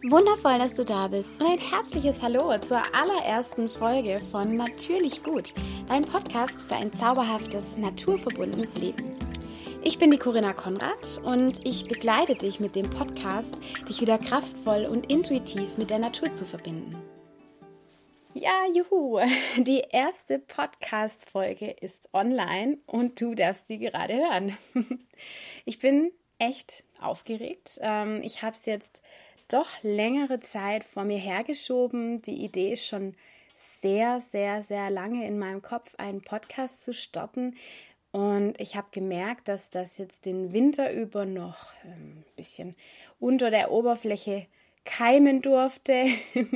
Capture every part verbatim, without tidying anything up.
Wundervoll, dass du da bist und ein herzliches Hallo zur allerersten Folge von Natürlich Gut, dein Podcast für ein zauberhaftes, naturverbundenes Leben. Ich bin die Corinna Konrad und ich begleite dich mit dem Podcast, dich wieder kraftvoll und intuitiv mit der Natur zu verbinden. Ja, juhu, die erste Podcast-Folge ist online und du darfst sie gerade hören. Ich bin echt aufgeregt. Ich habe es jetzt doch längere Zeit vor mir hergeschoben. Die Idee ist schon sehr, sehr, sehr lange in meinem Kopf, einen Podcast zu starten. Und ich habe gemerkt, dass das jetzt den Winter über noch ein bisschen unter der Oberfläche keimen durfte.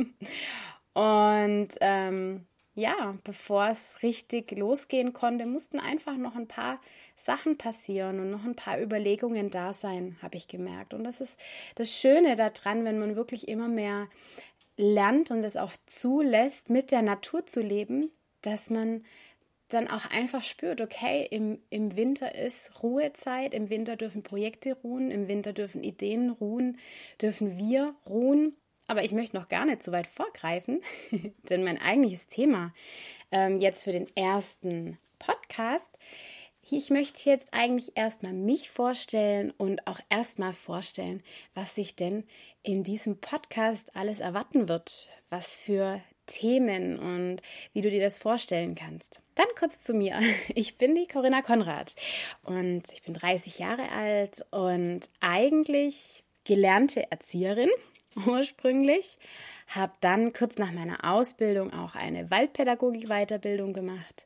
Und ähm, ja, bevor es richtig losgehen konnte, mussten einfach noch ein paar Sachen passieren und noch ein paar Überlegungen da sein, habe ich gemerkt. Und das ist das Schöne daran, wenn man wirklich immer mehr lernt und es auch zulässt, mit der Natur zu leben, dass man dann auch einfach spürt, okay, im, im Winter ist Ruhezeit, im Winter dürfen Projekte ruhen, im Winter dürfen Ideen ruhen, dürfen wir ruhen. Aber ich möchte noch gar nicht so weit vorgreifen, denn mein eigentliches Thema ähm, jetzt für den ersten Podcast, ich möchte jetzt eigentlich erstmal mich vorstellen und auch erstmal vorstellen, was sich denn in diesem Podcast alles erwarten wird, was für Themen und wie du dir das vorstellen kannst. Dann kurz zu mir. Ich bin die Corinna Konrad und ich bin dreißig Jahre alt und eigentlich gelernte Erzieherin. Ursprünglich, habe dann kurz nach meiner Ausbildung auch eine Waldpädagogik-Weiterbildung gemacht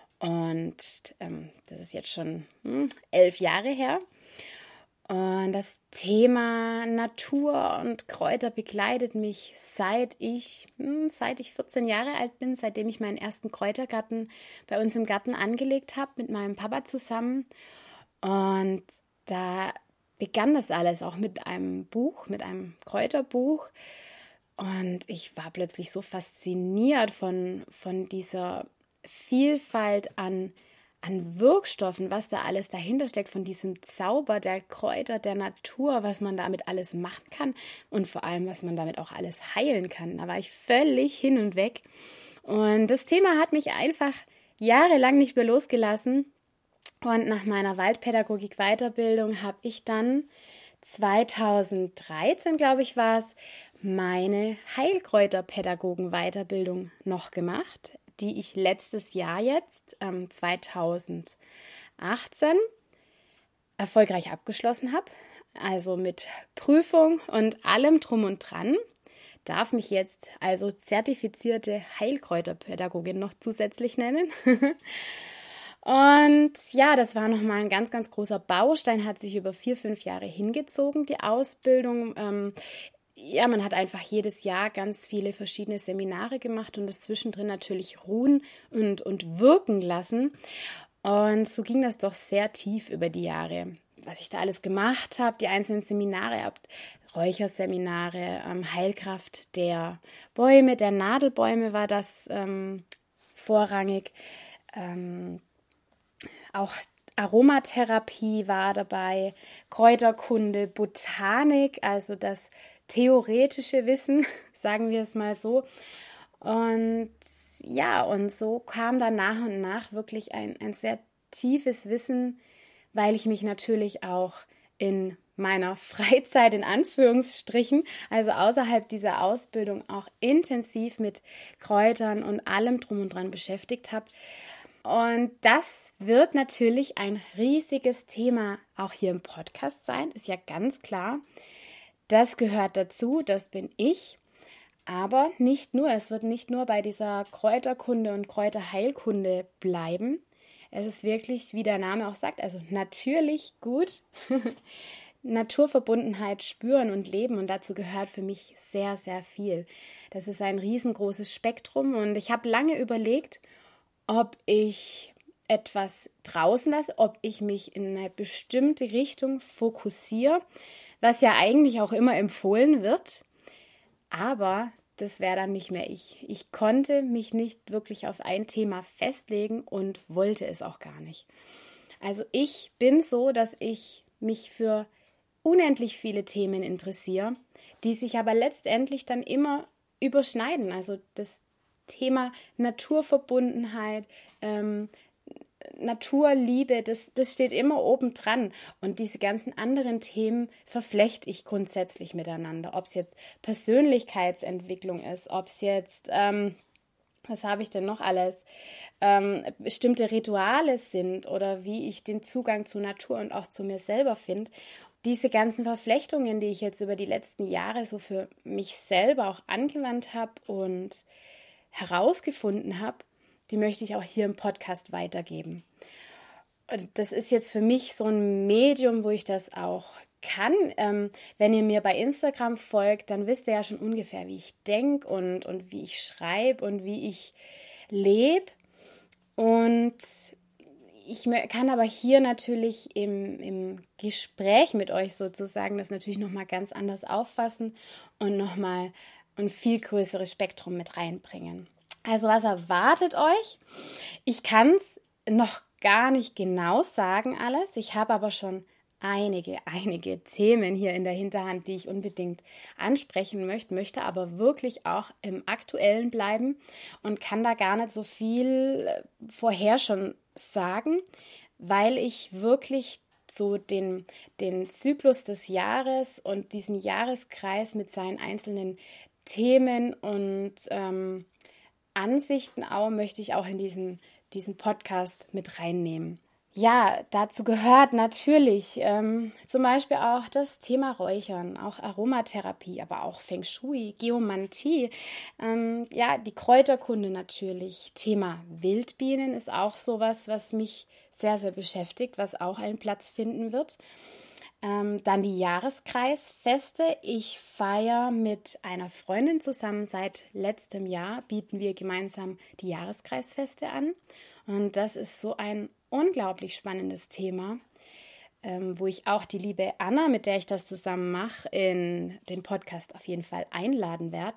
und ähm, das ist jetzt schon hm, elf Jahre her. Und das Thema Natur und Kräuter begleitet mich seit ich, hm, seit ich vierzehn Jahre alt bin, seitdem ich meinen ersten Kräutergarten bei uns im Garten angelegt habe mit meinem Papa zusammen. Und da begann das alles auch mit einem Buch, mit einem Kräuterbuch. Und ich war plötzlich so fasziniert von, von dieser Vielfalt an, an Wirkstoffen, was da alles dahinter steckt, von diesem Zauber der Kräuter, der Natur, was man damit alles machen kann und vor allem, was man damit auch alles heilen kann. Da war ich völlig hin und weg. Und das Thema hat mich einfach jahrelang nicht mehr losgelassen. Und nach meiner Waldpädagogik-Weiterbildung habe ich dann zweitausenddreizehn, glaube ich, war es, meine Heilkräuterpädagogen-Weiterbildung noch gemacht, die ich letztes Jahr jetzt, ähm, zweitausendachtzehn, erfolgreich abgeschlossen habe. Also mit Prüfung und allem drum und dran. Darf mich jetzt also zertifizierte Heilkräuterpädagogin noch zusätzlich nennen. Und ja, das war nochmal ein ganz, ganz großer Baustein, hat sich über vier, fünf Jahre hingezogen, die Ausbildung. Ähm, ja, man hat einfach jedes Jahr ganz viele verschiedene Seminare gemacht und das zwischendrin natürlich ruhen und, und wirken lassen. Und so ging das doch sehr tief über die Jahre. Was ich da alles gemacht habe, die einzelnen Seminare, ihr habt Räucherseminare, ähm, Heilkraft der Bäume, der Nadelbäume war das ähm, vorrangig. Ähm, Auch Aromatherapie war dabei, Kräuterkunde, Botanik, also das theoretische Wissen, sagen wir es mal so. Und ja, und so kam dann nach und nach wirklich ein, ein sehr tiefes Wissen, weil ich mich natürlich auch in meiner Freizeit in Anführungsstrichen, also außerhalb dieser Ausbildung auch intensiv mit Kräutern und allem drum und dran beschäftigt habe. Und das wird natürlich ein riesiges Thema auch hier im Podcast sein, ist ja ganz klar. Das gehört dazu, das bin ich. Aber nicht nur, es wird nicht nur bei dieser Kräuterkunde und Kräuterheilkunde bleiben. Es ist wirklich, wie der Name auch sagt, also natürlich gut. Naturverbundenheit spüren und leben und dazu gehört für mich sehr, sehr viel. Das ist ein riesengroßes Spektrum und ich habe lange überlegt, ob ich etwas draußen lasse, ob ich mich in eine bestimmte Richtung fokussiere, was ja eigentlich auch immer empfohlen wird, aber das wäre dann nicht mehr ich. Ich konnte mich nicht wirklich auf ein Thema festlegen und wollte es auch gar nicht. Also ich bin so, dass ich mich für unendlich viele Themen interessiere, die sich aber letztendlich dann immer überschneiden. Also das Thema Naturverbundenheit, ähm, Naturliebe, das, das steht immer oben dran. Und diese ganzen anderen Themen verflechte ich grundsätzlich miteinander. Ob es jetzt Persönlichkeitsentwicklung ist, ob es jetzt, ähm, was habe ich denn noch alles, ähm, bestimmte Rituale sind oder wie ich den Zugang zur Natur und auch zu mir selber finde. Diese ganzen Verflechtungen, die ich jetzt über die letzten Jahre so für mich selber auch angewandt habe und herausgefunden habe, die möchte ich auch hier im Podcast weitergeben. Und das ist jetzt für mich so ein Medium, wo ich das auch kann. Ähm, wenn ihr mir bei Instagram folgt, dann wisst ihr ja schon ungefähr, wie ich denke und, und wie ich schreibe und wie ich lebe. Und ich kann aber hier natürlich im, im Gespräch mit euch sozusagen das natürlich nochmal ganz anders auffassen und nochmal ein viel größeres Spektrum mit reinbringen. Also was erwartet euch? Ich kann es noch gar nicht genau sagen alles. Ich habe aber schon einige, einige Themen hier in der Hinterhand, die ich unbedingt ansprechen möchte, möchte aber wirklich auch im Aktuellen bleiben und kann da gar nicht so viel vorher schon sagen, weil ich wirklich so den, den Zyklus des Jahres und diesen Jahreskreis mit seinen einzelnen Themen und ähm, Ansichten auch möchte ich auch in diesen, diesen Podcast mit reinnehmen. Ja, dazu gehört natürlich ähm, zum Beispiel auch das Thema Räuchern, auch Aromatherapie, aber auch Feng Shui, Geomantie, ähm, ja, die Kräuterkunde natürlich. Thema Wildbienen ist auch sowas, was mich sehr, sehr beschäftigt, was auch einen Platz finden wird. Ähm, dann die Jahreskreisfeste. Ich feiere mit einer Freundin zusammen. Seit letztem Jahr bieten wir gemeinsam die Jahreskreisfeste an. Und das ist so ein unglaublich spannendes Thema, ähm, wo ich auch die liebe Anna, mit der ich das zusammen mache, in den Podcast auf jeden Fall einladen werde.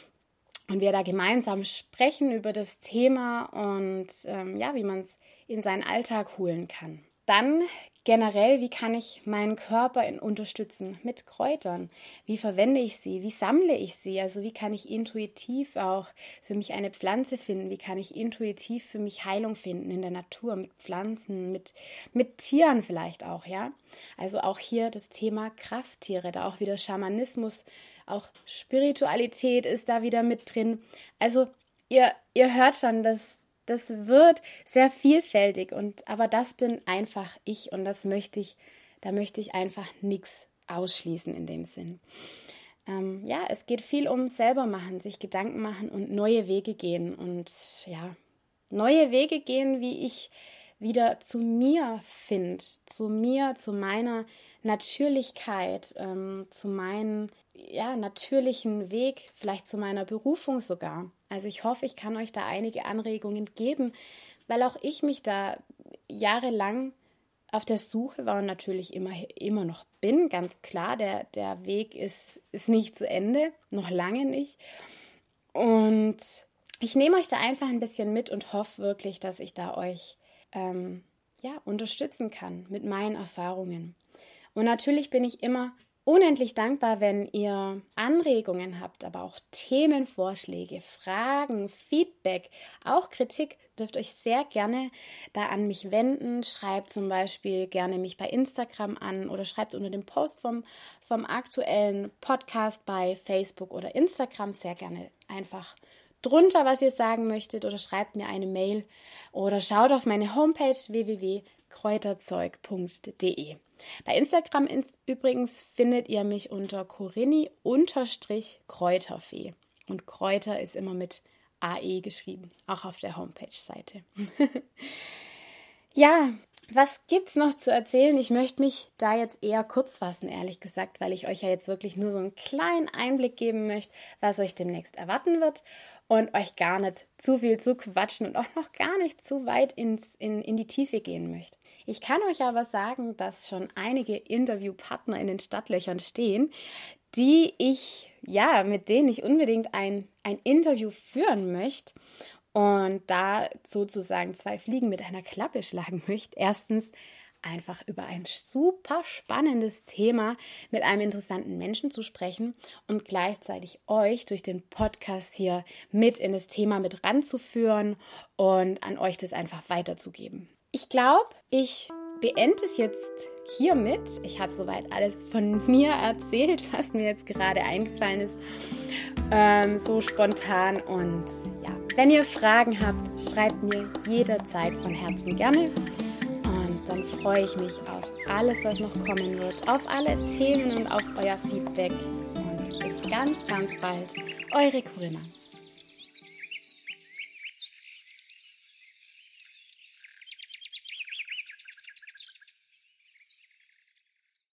Und wir da gemeinsam sprechen über das Thema und ähm, ja, wie man es in seinen Alltag holen kann. Dann generell, wie kann ich meinen Körper unterstützen mit Kräutern? Wie verwende ich sie? Wie sammle ich sie? Also wie kann ich intuitiv auch für mich eine Pflanze finden? Wie kann ich intuitiv für mich Heilung finden in der Natur, mit Pflanzen, mit, mit Tieren vielleicht auch, ja? Also auch hier das Thema Krafttiere, da auch wieder Schamanismus, auch Spiritualität ist da wieder mit drin. Also ihr, ihr hört schon, dass das wird sehr vielfältig, und aber das bin einfach ich und das möchte ich, da möchte ich einfach nichts ausschließen in dem Sinn. Ähm, ja, es geht viel um selber machen, sich Gedanken machen und neue Wege gehen und ja, neue Wege gehen, wie ich wieder zu mir finde, zu mir, zu meiner Natürlichkeit, ähm, zu meinem ja, natürlichen Weg, vielleicht zu meiner Berufung sogar. Also ich hoffe, ich kann euch da einige Anregungen geben, weil auch ich mich da jahrelang auf der Suche war und natürlich immer, immer noch bin. Ganz klar, der, der Weg ist, ist nicht zu Ende, noch lange nicht. Und ich nehme euch da einfach ein bisschen mit und hoffe wirklich, dass ich da euch ähm, ja, unterstützen kann mit meinen Erfahrungen. Und natürlich bin ich immer unendlich dankbar, wenn ihr Anregungen habt, aber auch Themenvorschläge, Fragen, Feedback, auch Kritik, dürft euch sehr gerne da an mich wenden. Schreibt zum Beispiel gerne mich bei Instagram an oder schreibt unter dem Post vom, vom aktuellen Podcast bei Facebook oder Instagram sehr gerne einfach drunter, was ihr sagen möchtet, oder schreibt mir eine Mail oder schaut auf meine Homepage w w w punkt kräuterzeug punkt d e. Bei Instagram übrigens findet ihr mich unter Corinni-Kräuterfee. Und Kräuter ist immer mit A E geschrieben, auch auf der Homepage-Seite. Ja, was gibt's noch zu erzählen? Ich möchte mich da jetzt eher kurz fassen, ehrlich gesagt, weil ich euch ja jetzt wirklich nur so einen kleinen Einblick geben möchte, was euch demnächst erwarten wird und euch gar nicht zu viel zu quatschen und auch noch gar nicht zu weit ins, in, in die Tiefe gehen möchte. Ich kann euch aber sagen, dass schon einige Interviewpartner in den Startlöchern stehen, die ich, ja, mit denen ich unbedingt ein, ein Interview führen möchte. Und da sozusagen zwei Fliegen mit einer Klappe schlagen möchte. Erstens einfach über ein super spannendes Thema mit einem interessanten Menschen zu sprechen und gleichzeitig euch durch den Podcast hier mit in das Thema mit ranzuführen und an euch das einfach weiterzugeben. Ich glaube, ich beende es jetzt hiermit. Ich habe soweit alles von mir erzählt, was mir jetzt gerade eingefallen ist, ähm, so spontan. Und ja, wenn ihr Fragen habt, schreibt mir jederzeit von Herzen gerne. Und dann freue ich mich auf alles, was noch kommen wird, auf alle Themen und auf euer Feedback. Und bis ganz, ganz bald. Eure Corinna.